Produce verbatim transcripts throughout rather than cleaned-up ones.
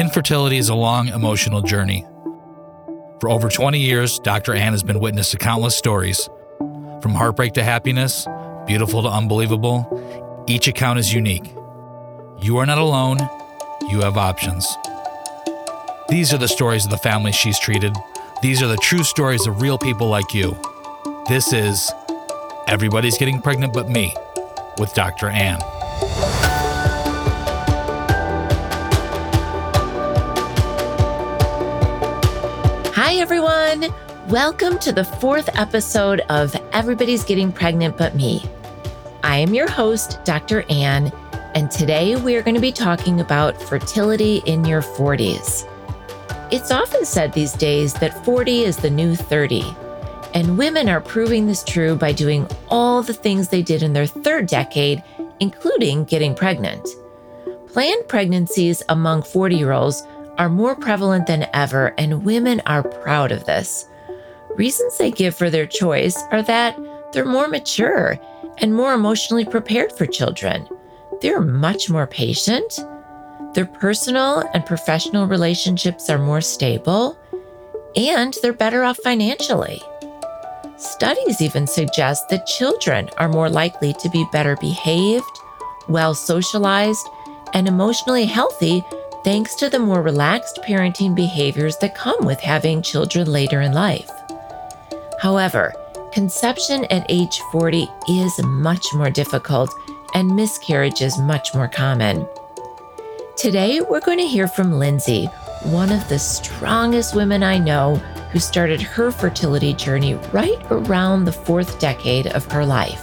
Infertility is a long, emotional journey. For over twenty years, Doctor Ann has been witness to countless stories. From heartbreak to happiness, beautiful to unbelievable, each account is unique. You are not alone. You have options. These are the stories of the families she's treated. These are the true stories of real people like you. This is Everybody's Getting Pregnant But Me with Doctor Ann. Hi, everyone. Welcome to the fourth episode of Everybody's Getting Pregnant But Me. I am your host, Doctor Ann, and today we are going to be talking about fertility in your forties. It's often said these days that forty is the new thirty, and women are proving this true by doing all the things they did in their third decade, including getting pregnant. Planned pregnancies among forty-year-olds are more prevalent than ever, and women are proud of this. Reasons they give for their choice are that they're more mature and more emotionally prepared for children. They're much more patient. Their personal and professional relationships are more stable, and they're better off financially. Studies even suggest that children are more likely to be better behaved, well socialized, and emotionally healthy thanks to the more relaxed parenting behaviors that come with having children later in life. However, conception at age forty is much more difficult, and miscarriage is much more common. Today, we're going to hear from Lindsay, one of the strongest women I know, who started her fertility journey right around the fourth decade of her life.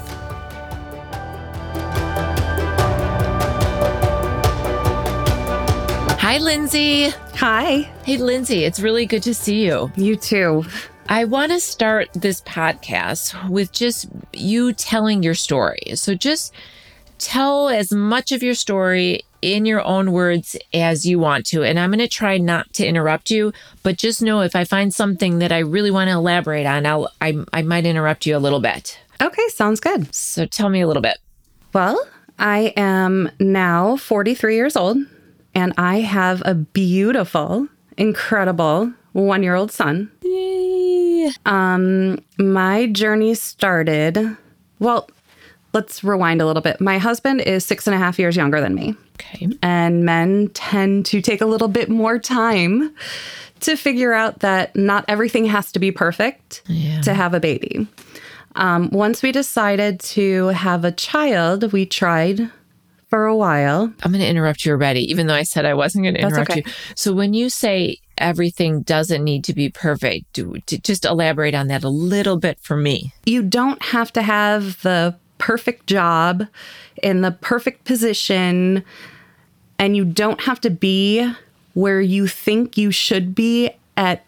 Hi, Lindsay. Hi. Hey, Lindsay, it's really good to see you. You too. I want to start this podcast with just you telling your story. So just tell as much of your story in your own words as you want to. And I'm going to try not to interrupt you, but just know if I find something that I really want to elaborate on, I'll, I, I might interrupt you a little bit. Okay, sounds good. So tell me a little bit. Well, I am now forty-three years old, and I have a beautiful, incredible one-year-old son. Yay! Um, my journey started, well, let's rewind a little bit. My husband is six and a half years younger than me. Okay. And men tend to take a little bit more time to figure out that not everything has to be perfect Yeah. to have a baby. Um, once we decided to have a child, we tried for a while. I'm going to interrupt you already, even though I said I wasn't going to That's interrupt okay. you. So when you say everything doesn't need to be perfect, do, to just elaborate on that a little bit for me. You don't have to have the perfect job in the perfect position, and you don't have to be where you think you should be at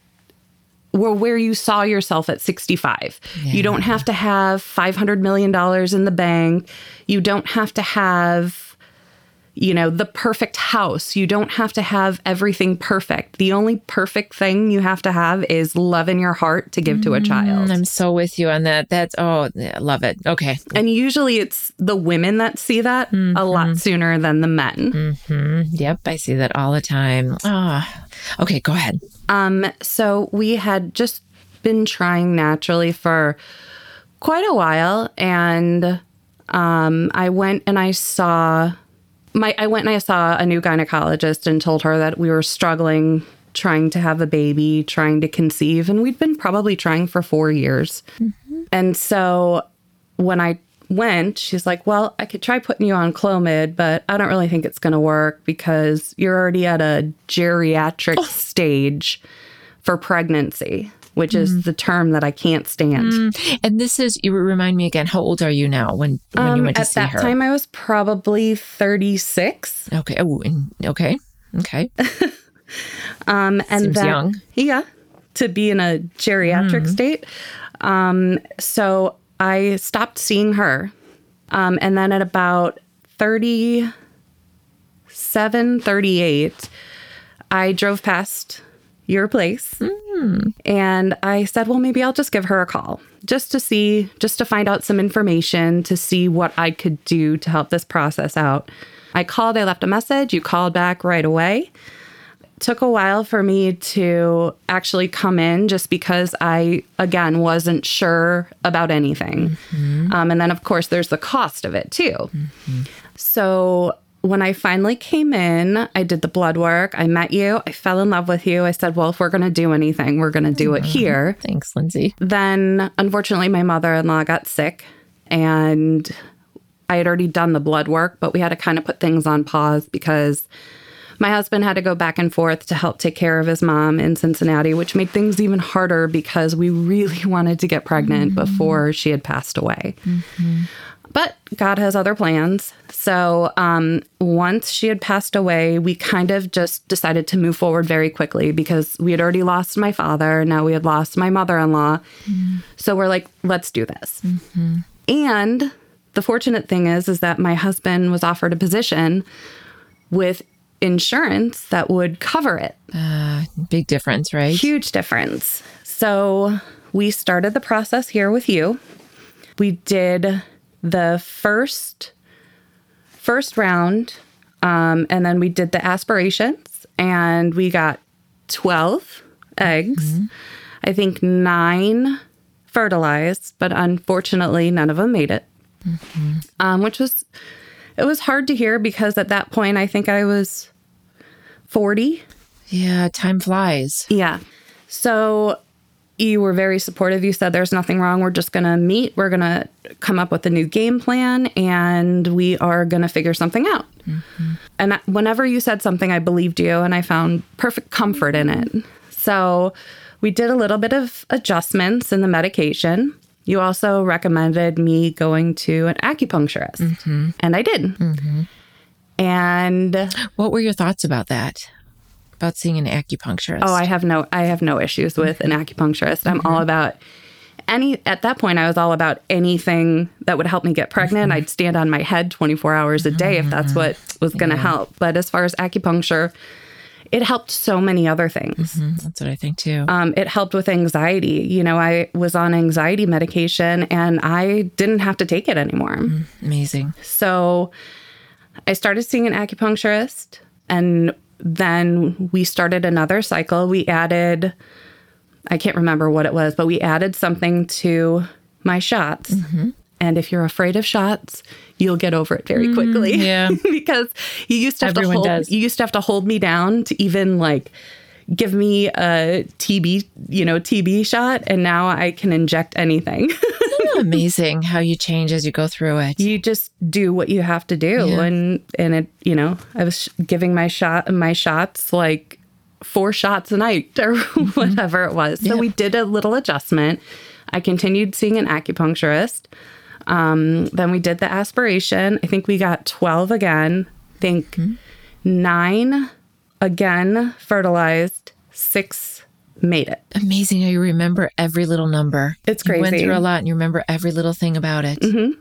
or where you saw yourself at sixty-five. Yeah. You don't have to have five hundred million dollars in the bank. You don't have to have, you know, the perfect house. You don't have to have everything perfect. The only perfect thing you have to have is love in your heart to give to a child. Mm, I'm so with you on that. That's, oh, yeah, love it. Okay. And usually it's the women that see that Mm-hmm. a lot sooner than the men. Mm-hmm. Yep, I see that all the time. Ah, okay, go ahead. Um, so we had just been trying naturally for quite a while. And um, I went and I saw my, I went and I saw a new gynecologist and told her that we were struggling trying to have a baby, trying to conceive. And we'd been probably trying for four years. Mm-hmm. And so when I went, she's like, well, I could try putting you on Clomid, but I don't really think it's going to work because you're already at a geriatric oh. stage for pregnancy, which mm. is the term that I can't stand. Mm. And this is, you remind me again, how old are you now when, when um, you went to see her? At that time, I was probably thirty-six. Okay. Oh, okay. Okay. um, and Seems that, young. Yeah. To be in a geriatric mm. state. Um, so I stopped seeing her. Um, and then at about thirty-seven, thirty-eight, I drove past your place mm. and I said, well, maybe I'll just give her a call just to see, just to find out some information, to see what I could do to help this process out. I called, I left a message. You called back right away took a while for me to actually come in just because I, again, wasn't sure about anything. Mm-hmm. Um, and then, of course, there's the cost of it, too. Mm-hmm. So when I finally came in, I did the blood work. I met you. I fell in love with you. I said, well, if we're going to do anything, we're going to do mm-hmm. it here. Thanks, Lindsay. Then, unfortunately, my mother-in-law got sick, and I had already done the blood work, but we had to kind of put things on pause because my husband had to go back and forth to help take care of his mom in Cincinnati, which made things even harder because we really wanted to get pregnant mm-hmm. before she had passed away. Mm-hmm. But God has other plans. So um, once she had passed away, we kind of just decided to move forward very quickly because we had already lost my father. Now we had lost my mother-in-law. Mm-hmm. So we're like, let's do this. Mm-hmm. And the fortunate thing is, is that my husband was offered a position with insurance that would cover it. Uh, big difference, right? Huge difference. So we started the process here with you. We did the first first round, um, and then we did the aspirations, and we got twelve eggs. Mm-hmm. I think nine fertilized, but unfortunately, none of them made it, mm-hmm. um, which was, it was hard to hear because at that point, I think I was forty. Yeah, time flies. Yeah. So you were very supportive. You said there's nothing wrong. We're just going to meet. We're going to come up with a new game plan, and we are going to figure something out. Mm-hmm. And whenever you said something, I believed you, and I found perfect comfort in it. So we did a little bit of adjustments in the medication. You also recommended me going to an acupuncturist, mm-hmm. and I did. Mm-hmm. And what were your thoughts about that? About seeing an acupuncturist? Oh, I have no, I have no issues with an acupuncturist. I'm mm-hmm. all about any, at that point, I was all about anything that would help me get pregnant. Mm-hmm. I'd stand on my head twenty-four hours a day if that's what was going to yeah. help. But as far as acupuncture, it helped so many other things. Mm-hmm. That's what I think too. Um, it helped with anxiety. You know, I was on anxiety medication and I didn't have to take it anymore. Mm, amazing. So I started seeing an acupuncturist, and then we started another cycle. We added, I can't remember what it was, but we added something to my shots. Mm-hmm. And if you're afraid of shots, you'll get over it very quickly. Mm, yeah. Because you used to have Everyone to hold, does. you used to have to hold me down to even like give me a T B, you know, T B shot. And now I can inject anything. Amazing how you change as you go through it. You just do what you have to do. Yeah. And, and it, you know, I was giving my shot, my shots, like four shots a night or mm-hmm. whatever it was. So yeah. we did a little adjustment. I continued seeing an acupuncturist. Um, then we did the aspiration. I think we got twelve again. I think mm-hmm. nine again fertilized, six made it. Amazing how you remember every little number. It's crazy. You went through a lot and you remember every little thing about it. Mm-hmm.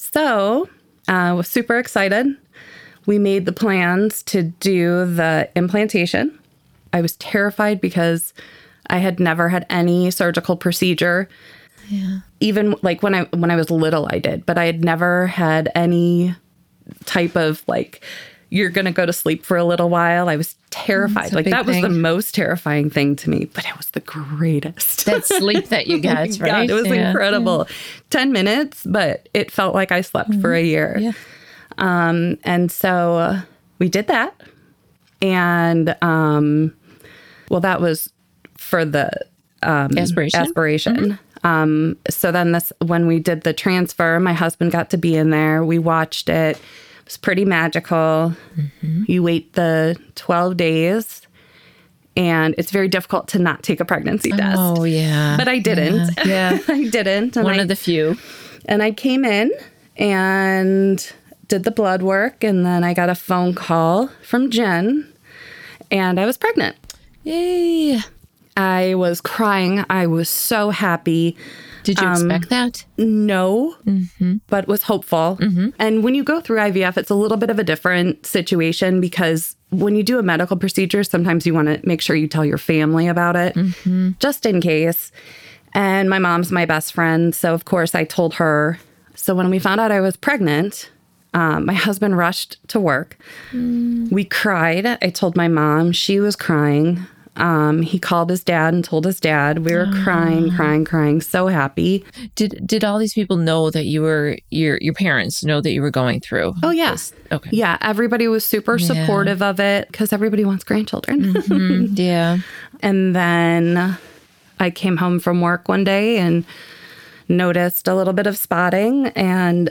So I uh, was super excited. We made the plans to do the implantation. I was terrified because I had never had any surgical procedure. Yeah. Even like when I when I was little, I did, but I had never had any type of like, you're going to go to sleep for a little while. I was terrified. Like that thing. was the most terrifying thing to me, but it was the greatest. That sleep that you got, oh right? God, it was yeah. incredible. Yeah. ten minutes, but it felt like I slept mm-hmm. for a year. Yeah. Um, and so uh, we did that. And, um, well, that was for the um, aspiration. aspiration. Mm-hmm. Um, so then this, when we did the transfer, my husband got to be in there. We watched it. It was pretty magical. Mm-hmm. You wait the twelve days and it's very difficult to not take a pregnancy test. Oh yeah. But I didn't. Yeah. yeah. I didn't. And One I, of the few. And I came in and did the blood work. And then I got a phone call from Jen and I was pregnant. Yay. I was crying. I was so happy. Did you um, expect that? No, mm-hmm. but was hopeful. Mm-hmm. And when you go through I V F, it's a little bit of a different situation because when you do a medical procedure, sometimes you want to make sure you tell your family about it, mm-hmm. just in case. And my mom's my best friend. So, of course, I told her. So when we found out I was pregnant, Um, my husband rushed to work. Mm. We cried. I told my mom. She was crying. Um, he called his dad and told his dad. We were oh. crying, crying, crying, so happy. Did did all these people know that you were, your your parents know that you were going through? Oh, yes. Yeah. Okay. Yeah, everybody was super yeah. supportive of it because everybody wants grandchildren. Mm-hmm. Yeah. And then I came home from work one day and noticed a little bit of spotting and,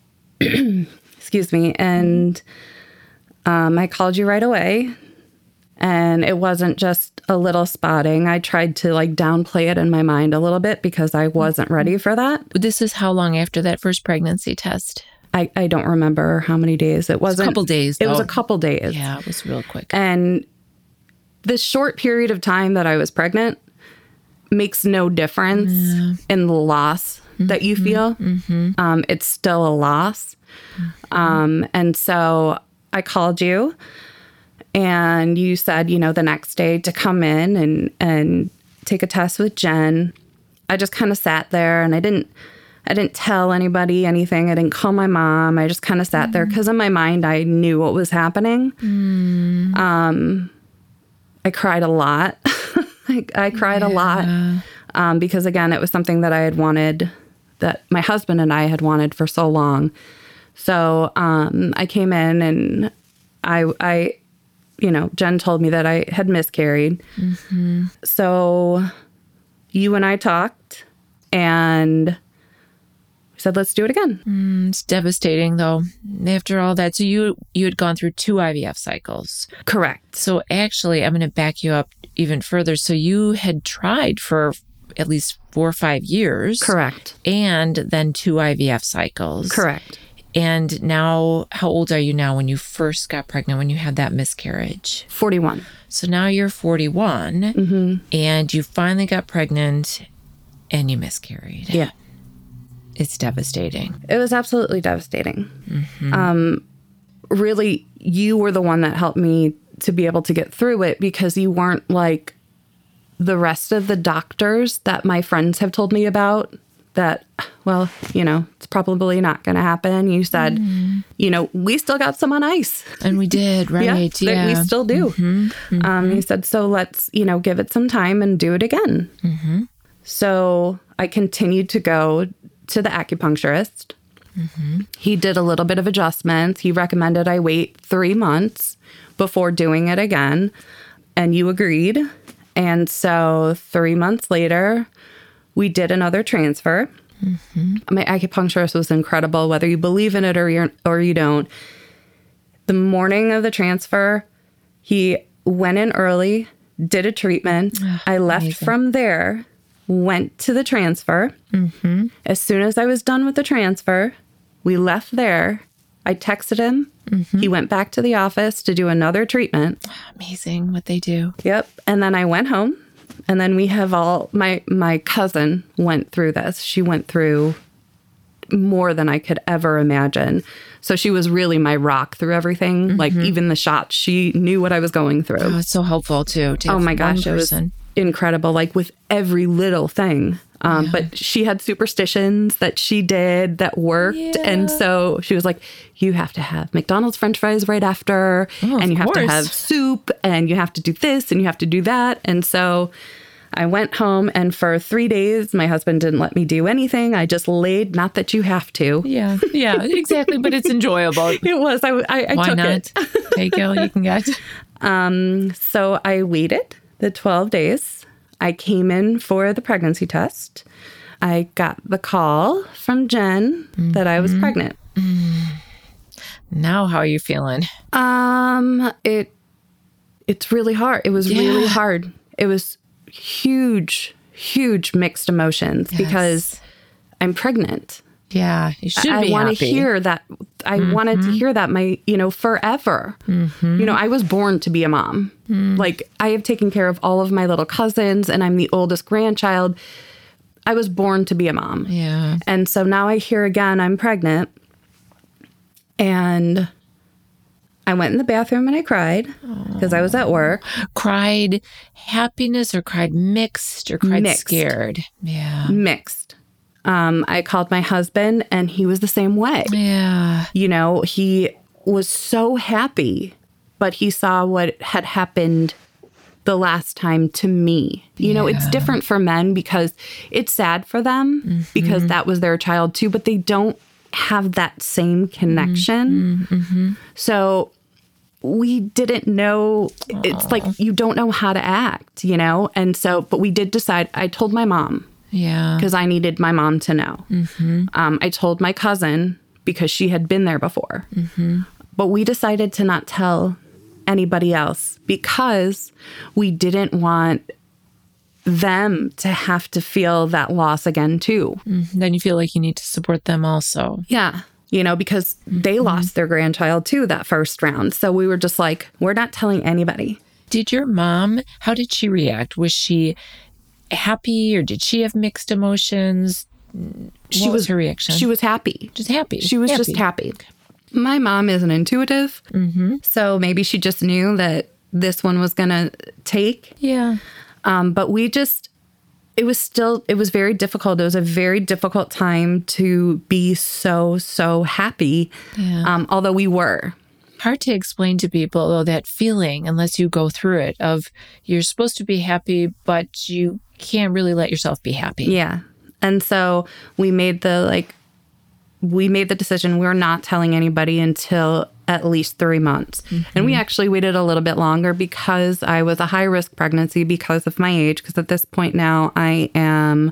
excuse me, and um, I called you right away. And it wasn't just a little spotting. I tried to like downplay it in my mind a little bit because I wasn't ready for that. This is how long after that first pregnancy test? I, I don't remember how many days. It wasn't. It was a couple days. It though. was a couple days. Yeah, it was real quick. And the short period of time that I was pregnant makes no difference yeah. in the loss mm-hmm. that you feel. Mm-hmm. Um, it's still a loss. Mm-hmm. Um, and so I called you. And you said, you know, the next day to come in and, and take a test with Jen. I just kind of sat there and I didn't, I didn't tell anybody anything. I didn't call my mom. I just kind of sat mm. there because in my mind, I knew what was happening. Mm. Um, I cried a lot. I, I cried yeah. a lot um, because again, it was something that I had wanted, that my husband and I had wanted for so long. So um, I came in and I, I, you know, Jen told me that I had miscarried. Mm-hmm. So you and I talked and we said, let's do it again. Mm, it's devastating though. After all that. So you, you had gone through two I V F cycles. Correct. So actually, I'm going to back you up even further. So you had tried for at least four or five years. Correct. And then two I V F cycles. Correct. And now, how old are you now when you first got pregnant, when you had that miscarriage? forty-one. So now you're forty-one, mm-hmm. and you finally got pregnant, and you miscarried. Yeah. It's devastating. It was absolutely devastating. Mm-hmm. Um, really, you were the one that helped me to be able to get through it because you weren't like the rest of the doctors that my friends have told me about. That, well, you know, it's probably not going to happen. You said, mm. you know, we still got some on ice. And we did, right? yeah, yeah. We still do. Mm-hmm. Mm-hmm. Um, he said, so let's, you know, give it some time and do it again. Mm-hmm. So I continued to go to the acupuncturist. Mm-hmm. He did a little bit of adjustments. He recommended I wait three months before doing it again. And you agreed. And so three months later, we did another transfer. Mm-hmm. My acupuncturist was incredible, whether you believe in it or you or you don't. The morning of the transfer, he went in early, did a treatment. Oh, I left amazing. From there, went to the transfer. Mm-hmm. As soon as I was done with the transfer, we left there. I texted him. Mm-hmm. He went back to the office to do another treatment. Amazing what they do. Yep. And then I went home. And then we have all, my, my cousin went through this. She went through more than I could ever imagine. So she was really my rock through everything. Mm-hmm. Like even the shots, she knew what I was going through. Oh, it's so helpful too. To oh my gosh, it was incredible. Like with every little thing. Um, yeah. But she had superstitions that she did that worked. Yeah. And so she was like, you have to have McDonald's French fries right after. Oh, and you have course. to have soup. And you have to do this and you have to do that. And so I went home and for three days, my husband didn't let me do anything. I just laid, not that you have to. Yeah, yeah, exactly. But it's enjoyable. It was. I, I, I Why took not? it. Take it, you can get. Um, so I waited the twelve days. I came in for the pregnancy test. I got the call from Jen mm-hmm. that I was pregnant. Mm. Now, how are you feeling? Um, it it's really hard. It was yeah. really hard. It was huge, huge mixed emotions yes. because I'm pregnant. Yeah, you should I, be I want to happy. hear that. I mm-hmm. wanted to hear that my, you know, forever. Mm-hmm. You know, I was born to be a mom. Mm. Like I have taken care of all of my little cousins and I'm the oldest grandchild. I was born to be a mom. Yeah. And so now I hear again, I'm pregnant. And I went in the bathroom and I cried because I was at work. Cried happiness or cried mixed or cried mixed. scared? Yeah. Mixed. Um, I called my husband and he was the same way. Yeah. You know, he was so happy, but he saw what had happened the last time to me. You yeah. know, it's different for men because it's sad for them mm-hmm. because that was their child too, but they don't have that same connection. Mm-hmm. So we didn't know, Aww. It's like you don't know how to act, you know? And so, but we did decide, I told my mom. Yeah. Because I needed my mom to know. Mm-hmm. Um, I told my cousin because she had been there before. Mm-hmm. But we decided to not tell anybody else because we didn't want them to have to feel that loss again too. Mm-hmm. Then you feel like you need to support them also. Yeah. You know, because they mm-hmm. lost their grandchild too that first round. So we were just like, we're not telling anybody. Did your mom, how did she react? Was she happy or did she have mixed emotions? What she was, was her reaction? She was happy. Just happy. She was happy. just happy. My mom is an intuitive, mm-hmm. so maybe she just knew that this one was going to take. Yeah. Um, but we just, it was still, it was very difficult. It was a very difficult time to be so, so happy, yeah. um, although we were. Hard to explain to people, though, that feeling, unless you go through it, of you're supposed to be happy, but you can't really let yourself be happy. Yeah. And so we made the, like, we made the decision we're not telling anybody until at least three months. Mm-hmm. And we actually waited a little bit longer because I was a high-risk pregnancy because of my age. Because at this point now, I am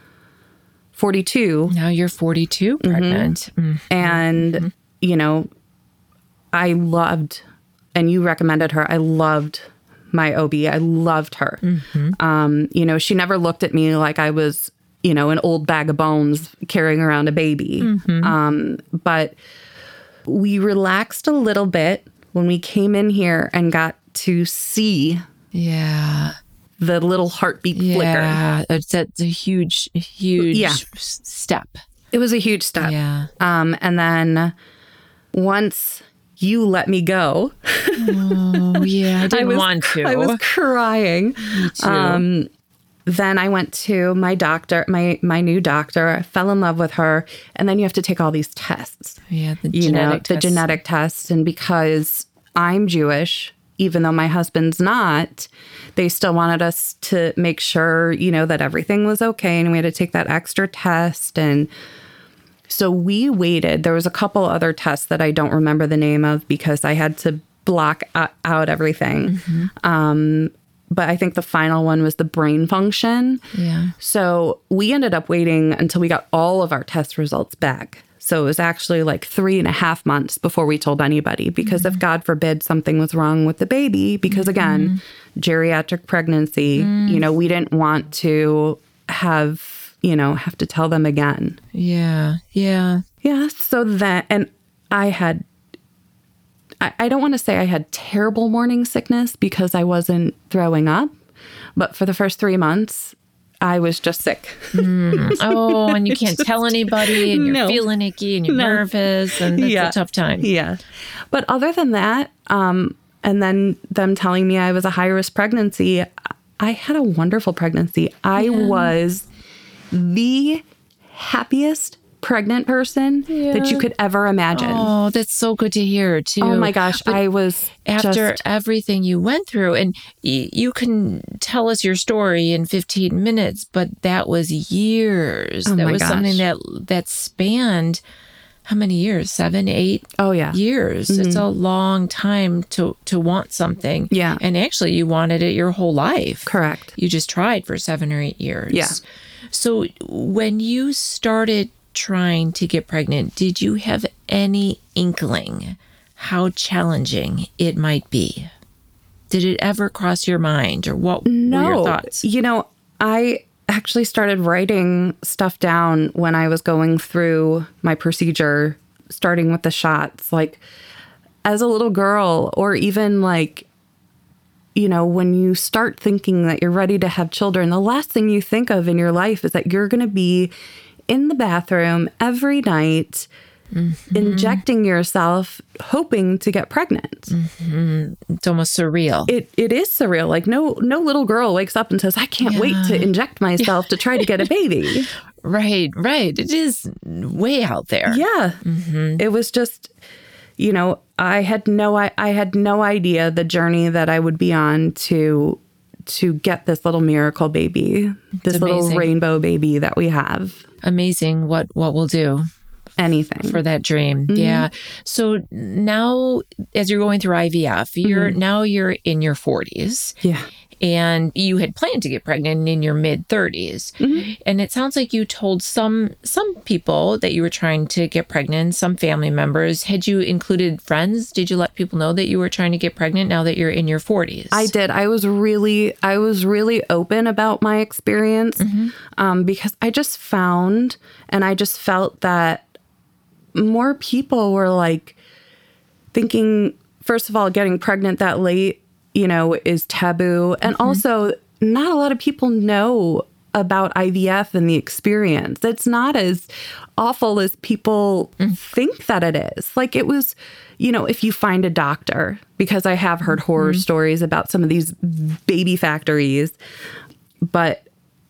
forty-two. Now you're forty-two pregnant. Mm-hmm. Mm-hmm. And, mm-hmm. you know, I loved, and you recommended her, I loved my O B. I loved her. Mm-hmm. Um, you know, she never looked at me like I was, you know, an old bag of bones carrying around a baby. Mm-hmm. Um, but we relaxed a little bit when we came in here and got to see yeah. the little heartbeat yeah. flicker. Yeah, that's a huge, huge yeah. step. It was a huge step. Yeah. Um, and then once you let me go. Oh, yeah, I didn't I was, want to. I was crying. Me too. Um, Then I went to my doctor, my my new doctor. I fell in love with her. And then you have to take all these tests. Yeah, the you genetic know, tests. the genetic tests. And because I'm Jewish, even though my husband's not, they still wanted us to make sure, you know, that everything was okay. And we had to take that extra test. And so we waited. There was a couple other tests that I don't remember the name of because I had to block out everything. Mm-hmm. Um But I think the final one was the brain function. Yeah. So we ended up waiting until we got all of our test results back. So it was actually like three and a half months before we told anybody. Because mm-hmm. if God forbid something was wrong with the baby, because again, mm-hmm. geriatric pregnancy, mm. you know, we didn't want to have, you know, have to tell them again. Yeah. Yeah. Yeah. So that, and I had I don't want to say I had terrible morning sickness because I wasn't throwing up, but for the first three months, I was just sick. Mm. Oh, and you can't just, tell anybody, and you're no. feeling icky, and you're no. nervous, and it's yeah. a tough time. Yeah. But other than that, um, and then them telling me I was a high-risk pregnancy, I had a wonderful pregnancy. I yeah. was the happiest pregnant person yeah. that you could ever imagine. Oh, that's so good to hear too. Oh my gosh, but I was after just... everything you went through, and y- you can tell us your story in fifteen minutes, but that was years. Oh that my was gosh. something that that spanned how many years? Seven, eight oh yeah. years. Mm-hmm. It's a long time to to want something. Yeah. And actually you wanted it your whole life. Correct. You just tried for seven or eight years. Yeah. So when you started trying to get pregnant, did you have any inkling how challenging it might be? Did it ever cross your mind, or what no. were your thoughts? You know, I actually started writing stuff down when I was going through my procedure, starting with the shots. Like, as a little girl, or even like, you know, when you start thinking that you're ready to have children, the last thing you think of in your life is that you're going to be in the bathroom every night, mm-hmm. injecting yourself, hoping to get pregnant. Mm-hmm. It's almost surreal. It it is surreal. Like no no little girl wakes up and says, "I can't yeah. wait to inject myself to try to get a baby." Right, right. It is way out there. Yeah. Mm-hmm. It was just, you know, I had no I, I had no idea the journey that I would be on to to get this little miracle baby, this little rainbow baby that we have. Amazing what what we'll do. Anything. For that dream. Mm-hmm. Yeah. So now as you're going through I V F, you're mm-hmm. now you're in your forties. Yeah. And you had planned to get pregnant in your mid thirties. Mm-hmm. And it sounds like you told some some people that you were trying to get pregnant, some family members. Had you included friends? Did you let people know that you were trying to get pregnant now that you're in your forties? I did. I was really, I was really open about my experience mm-hmm. um, because I just found and I just felt that more people were like thinking, first of all, getting pregnant that late, you know, is taboo. And mm-hmm. also not a lot of people know about I V F and the experience. It's not as awful as people mm. think that it is. Like it was, you know, if you find a doctor, because I have heard mm-hmm. horror stories about some of these baby factories, but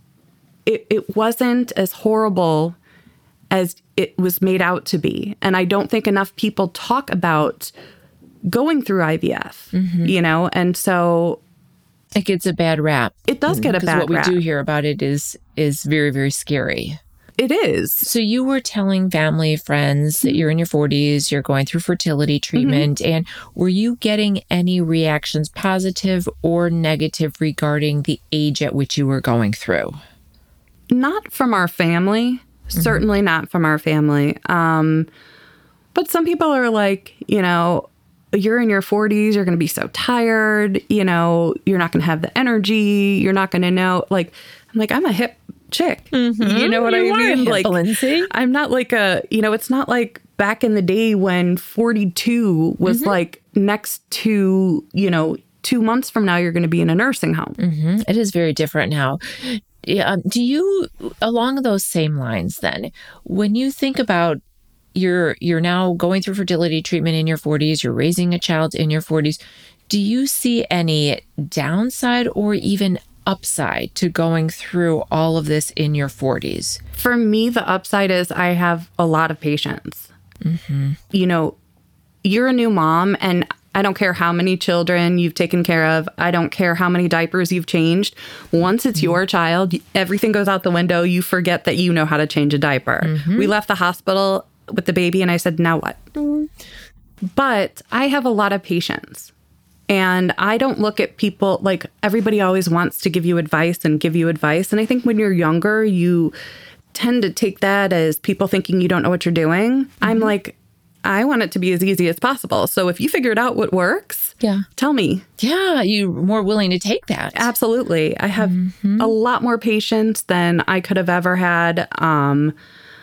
it, it wasn't as horrible as it was made out to be. And I don't think enough people talk about going through I V F, mm-hmm. you know? And so it gets a bad rap. It does get a bad rap. Because what we do hear about it is is very, very scary. It is. So you were telling family, friends that you're in your forties, you're going through fertility treatment, mm-hmm. and were you getting any reactions, positive or negative, regarding the age at which you were going through? Not from our family. Certainly mm-hmm. not from our family. Um, but some people are like, you know, you're in your forties, you're going to be so tired, you know, you're not going to have the energy, you're not going to know. Like, I'm like, I'm a hip chick. Mm-hmm. You know what you I mean? Hip, like, Lindsay. I'm not like a, you know, it's not like back in the day when forty-two was mm-hmm. like next to, you know, two months from now, you're going to be in a nursing home. Mm-hmm. It is very different now. Yeah. Do you, along those same lines then, when you think about you're you're now going through fertility treatment in your forties, you're raising a child in your forties, do you see any downside or even upside to going through all of this in your forties? For me, the upside is I have a lot of patience. Mm-hmm. You know, you're a new mom, and I don't care how many children you've taken care of. I don't care how many diapers you've changed. Once it's mm-hmm. your child, everything goes out the window. You forget that you know how to change a diaper. Mm-hmm. We left the hospital with the baby and I said, now what? Mm-hmm. But I have a lot of patience. And I don't look at people like everybody always wants to give you advice and give you advice. And I think when you're younger, you tend to take that as people thinking you don't know what you're doing. Mm-hmm. I'm like, I want it to be as easy as possible. So if you figured out what works, yeah, tell me. Yeah, you're more willing to take that. Absolutely. I have mm-hmm. a lot more patience than I could have ever had. Um,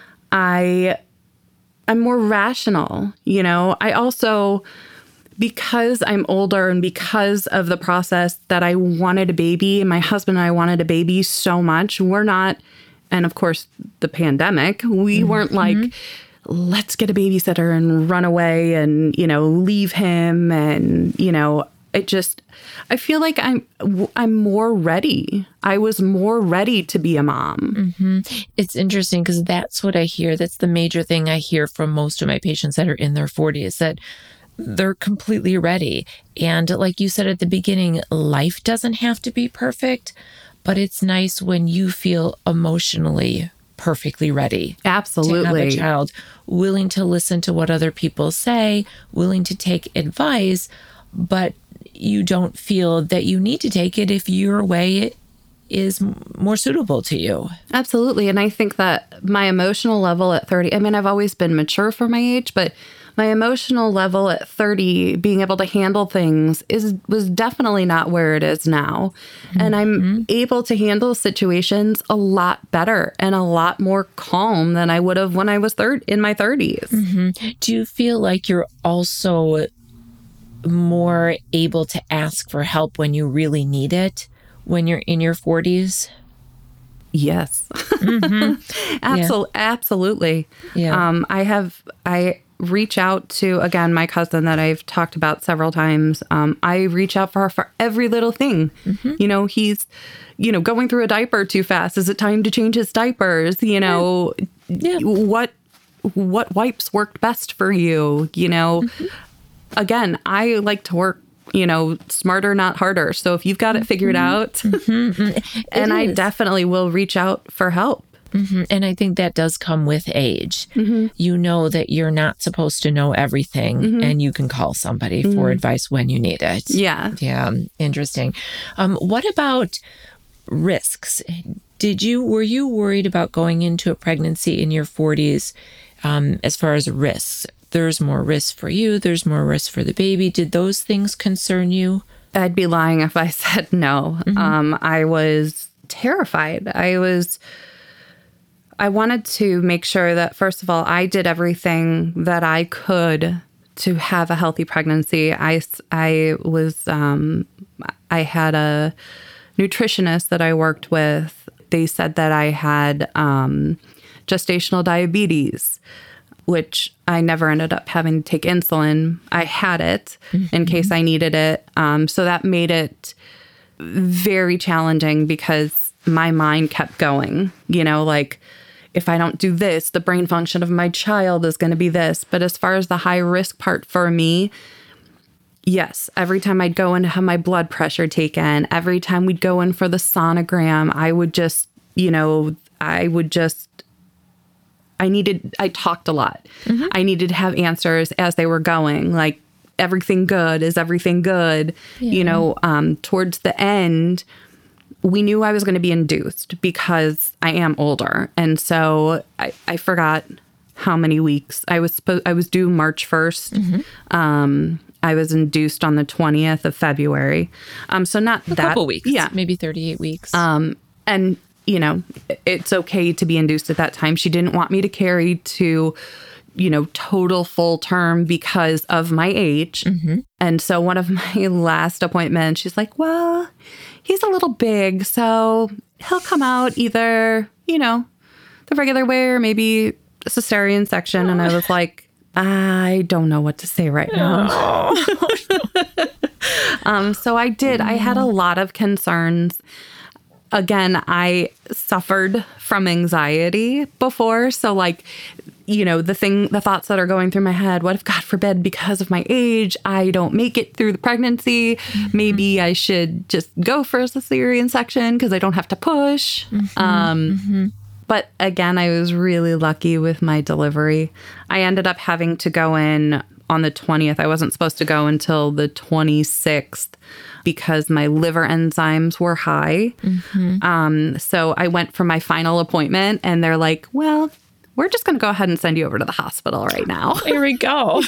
I, I'm more rational, you know. I also, because I'm older and because of the process that I wanted a baby, and my husband and I wanted a baby so much, we're not, and of course the pandemic, we mm-hmm. weren't like, let's get a babysitter and run away and, you know, leave him. And, you know, it just, I feel like I'm, I'm more ready. I was more ready to be a mom. Mm-hmm. It's interesting because that's what I hear. That's the major thing I hear from most of my patients that are in their forties, that they're completely ready. And like you said at the beginning, life doesn't have to be perfect, but it's nice when you feel emotionally perfectly ready. Absolutely. To have a child, willing to listen to what other people say, willing to take advice, but you don't feel that you need to take it if your way is more suitable to you. Absolutely. And I think that my emotional level at thirty, I mean, I've always been mature for my age, but my emotional level at thirty, being able to handle things, is was definitely not where it is now. Mm-hmm. And I'm able to handle situations a lot better and a lot more calm than I would have when I was third in my thirties. Mm-hmm. Do you feel like you're also more able to ask for help when you really need it when you're in your forties? Yes. Mm-hmm. Absol- yeah. Absolutely. Yeah. Um, I have, I, reach out to, again, my cousin that I've talked about several times. Um, I reach out for her for every little thing. Mm-hmm. You know, he's, you know, going through a diaper too fast. Is it time to change his diapers? You know, yeah. Yeah. what what wipes worked best for you? You know, mm-hmm. Again, I like to work, you know, smarter, not harder. So if you've got it figured mm-hmm. out, mm-hmm. and I definitely will reach out for help. Mm-hmm. And I think that does come with age. Mm-hmm. You know that you're not supposed to know everything, mm-hmm. and you can call somebody mm-hmm. for advice when you need it. Yeah. Yeah. Interesting. Um, what about risks? Did you, were you worried about going into a pregnancy in your forties um, as far as risks? There's more risk for you. There's more risk for the baby. Did those things concern you? I'd be lying if I said no. Mm-hmm. Um, I was terrified. I was... I wanted to make sure that, first of all, I did everything that I could to have a healthy pregnancy. I, I was, um, I had a nutritionist that I worked with. They said that I had um, gestational diabetes, which I never ended up having to take insulin. I had it mm-hmm. in case I needed it. Um, so that made it very challenging because my mind kept going, you know, like, if I don't do this, the brain function of my child is going to be this. But as far as the high risk part for me, yes, every time I'd go in to have my blood pressure taken, every time we'd go in for the sonogram, I would just, you know, I would just, I needed, I talked a lot. Mm-hmm. I needed to have answers as they were going, like, everything good? Is everything good? Yeah. You know, um, towards the end, we knew I was going to be induced because I am older. And so I, I forgot how many weeks. I was supposed, I was due March first. Mm-hmm. Um, I was induced on the twentieth of February. Um, so not a that. couple weeks. Yeah. Maybe thirty-eight weeks. Um, and, you know, it's okay to be induced at that time. She didn't want me to carry to, you know, total full term because of my age. Mm-hmm. And so one of my last appointments, she's like, well, he's a little big, so he'll come out either, you know, the regular way or maybe a cesarean section. And I was like, I don't know what to say right now. um, so I did. I had a lot of concerns. Again, I suffered from anxiety before. So like, you know, the thing, the thoughts that are going through my head, what if, God forbid, because of my age, I don't make it through the pregnancy? Mm-hmm. Maybe I should just go for a cesarean section because I don't have to push. Mm-hmm. Um, mm-hmm. But again, I was really lucky with my delivery. I ended up having to go in on the twentieth. I wasn't supposed to go until the twenty-sixth because my liver enzymes were high. Mm-hmm. Um, so I went for my final appointment and they're like, well, we're just going to go ahead and send you over to the hospital right now. Here we go.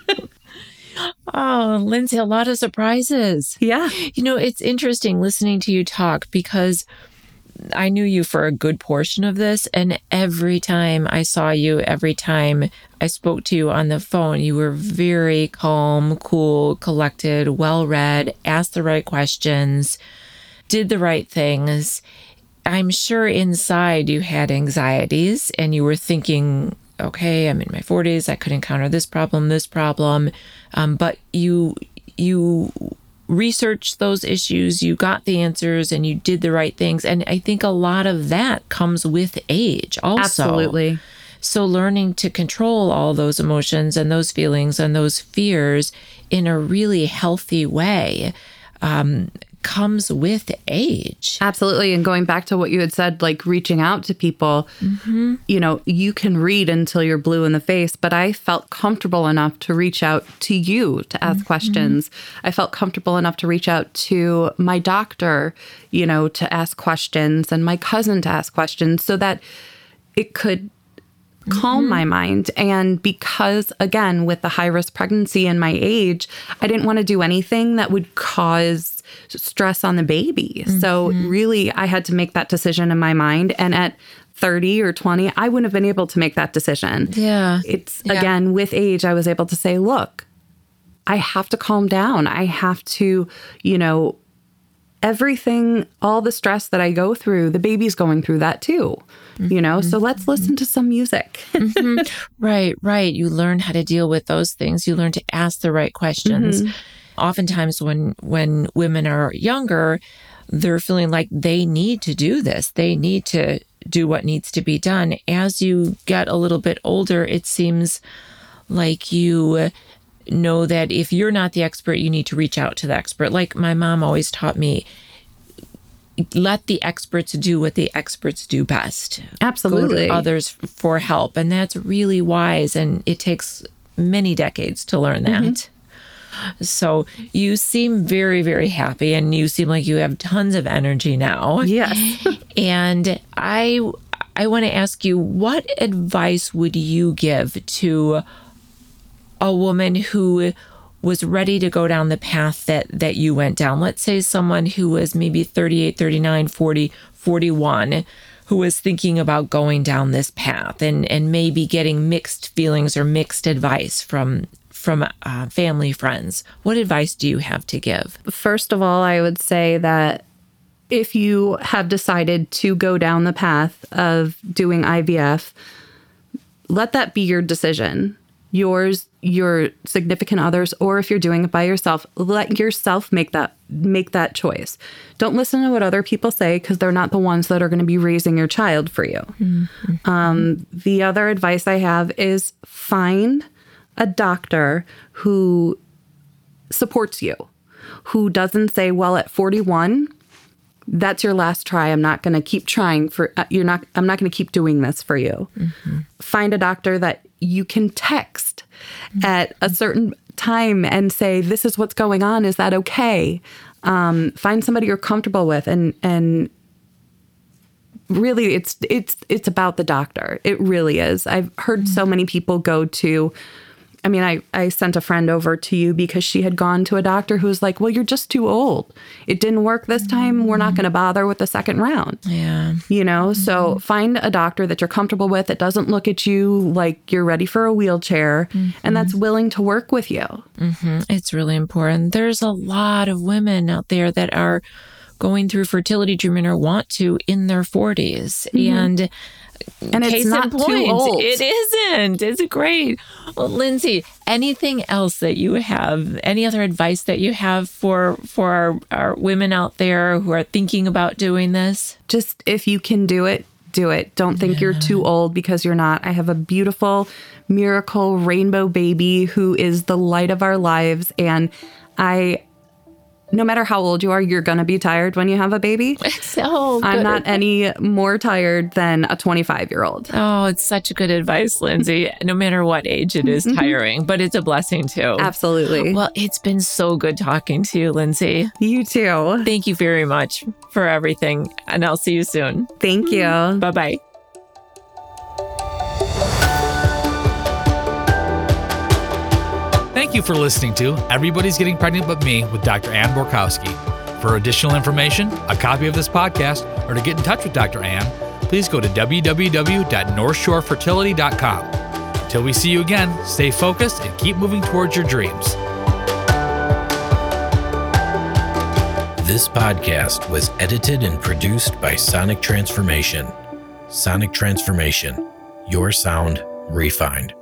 Oh, Lindsay, a lot of surprises. Yeah. You know, it's interesting listening to you talk because I knew you for a good portion of this. And every time I saw you, every time I spoke to you on the phone, you were very calm, cool, collected, well-read, asked the right questions, did the right things. I'm sure inside you had anxieties and you were thinking, okay, I'm in my forties. I could encounter this problem, this problem. Um, but you, you researched those issues, you got the answers and you did the right things. And I think a lot of that comes with age also. Absolutely. So learning to control all those emotions and those feelings and those fears in a really healthy way, um, comes with age. Absolutely. And going back to what you had said, like reaching out to people, mm-hmm. you know, you can read until you're blue in the face, but I felt comfortable enough to reach out to you to ask mm-hmm. questions. I felt comfortable enough to reach out to my doctor, you know, to ask questions and my cousin to ask questions so that it could calm mm-hmm. my mind. And because, again, with the high-risk pregnancy and my age, I didn't want to do anything that would cause stress on the baby. Mm-hmm. So really, I had to make that decision in my mind. And at thirty or twenty, I wouldn't have been able to make that decision. Yeah. It's, yeah. again, with age, I was able to say, look, I have to calm down. I have to, you know, everything, all the stress that I go through, the baby's going through that too, mm-hmm. you know? So let's listen to some music. mm-hmm. Right, right. You learn how to deal with those things. You learn to ask the right questions. Mm-hmm. Oftentimes when, when women are younger, they're feeling like they need to do this. They need to do what needs to be done. As you get a little bit older, it seems like you know that if you're not the expert, you need to reach out to the expert. Like my mom always taught me, let the experts do what the experts do best. Absolutely. Go to others for help. And that's really wise. And it takes many decades to learn that. Mm-hmm. So you seem very, very happy, and you seem like you have tons of energy now. Yes. And I, I want to ask you, what advice would you give to a woman who was ready to go down the path that, that you went down? Let's say someone who was maybe thirty-eight, thirty-nine, forty, forty-one, who was thinking about going down this path and, and maybe getting mixed feelings or mixed advice from, from uh, family, friends. What advice do you have to give? First of all, I would say that if you have decided to go down the path of doing I V F, let that be your decision. Yours, your significant others, or if you're doing it by yourself, let yourself make that make that choice. Don't listen to what other people say, because they're not the ones that are going to be raising your child for you. Mm-hmm. Um, the other advice I have is find a doctor who supports you, who doesn't say, well, at forty-one, that's your last try. I'm not going to keep trying for, uh, you're not, I'm not going to keep doing this for you. Mm-hmm. Find a doctor that you can text mm-hmm. at a certain time and say, this is what's going on. Is that okay? Um, find somebody you're comfortable with, and, and really it's, it's, it's about the doctor. It really is. I've heard mm-hmm. so many people go to, I mean, I, I sent a friend over to you because she had gone to a doctor who was like, well, you're just too old. It didn't work this time. We're not going to bother with the second round. Yeah. You know, mm-hmm. so find a doctor that you're comfortable with, that doesn't look at you like you're ready for a wheelchair, mm-hmm. and that's willing to work with you. Mm-hmm. It's really important. There's a lot of women out there that are going through fertility treatment or want to in their forties. Mm-hmm. And And it's Case not in point, too old. It isn't. It's great. Well, Lindsay, anything else that you have, any other advice that you have for for our, our women out there who are thinking about doing this? Just if you can do it, do it. Don't think yeah. you're too old, because you're not. I have a beautiful miracle rainbow baby who is the light of our lives. And I... no matter how old you are, you're going to be tired when you have a baby. So I'm not any more tired than a twenty-five-year-old. Oh, it's such good advice, Lindsay. No matter what age, it is tiring, but it's a blessing too. Absolutely. Well, it's been so good talking to you, Lindsay. You too. Thank you very much for everything, and I'll see you soon. Thank you. Bye-bye. Thank you for listening to Everybody's Getting Pregnant But Me with Doctor Ann Borkowski. For additional information, a copy of this podcast, or to get in touch with Doctor Ann, please go to w w w dot north shore fertility dot com. Till we see you again, stay focused and keep moving towards your dreams. This podcast was edited and produced by Sonic Transformation. Sonic Transformation. Your sound refined.